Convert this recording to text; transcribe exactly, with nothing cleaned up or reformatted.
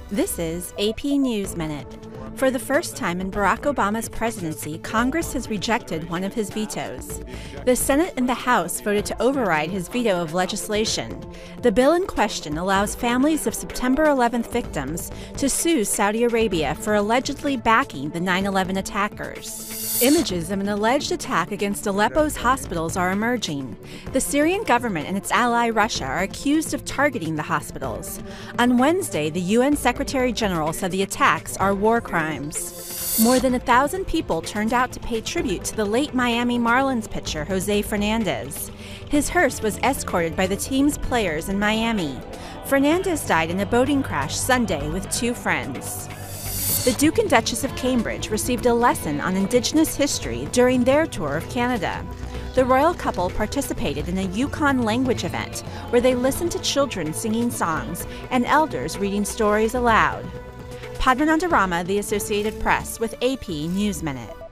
This is A P News Minute. For the first time in Barack Obama's presidency, Congress has rejected one of his vetoes. The Senate and the House voted to override his veto of legislation. The bill in question allows families of September eleventh victims to sue Saudi Arabia for allegedly backing the nine eleven attackers. Images of an alleged attack against Aleppo's hospitals are emerging. The Syrian government and its ally Russia are accused of targeting the hospitals. On Wednesday, the U N Secretary General said the attacks are war crimes. More than a thousand people turned out to pay tribute to the late Miami Marlins pitcher Jose Fernandez. His hearse was escorted by the team's players in Miami. Fernandez died in a boating crash Sunday with two friends. The Duke and Duchess of Cambridge received a lesson on Indigenous history during their tour of Canada. The royal couple participated in a Yukon language event where they listened to children singing songs and elders reading stories aloud. Padmanandarama, The Associated Press, with A P News Minute.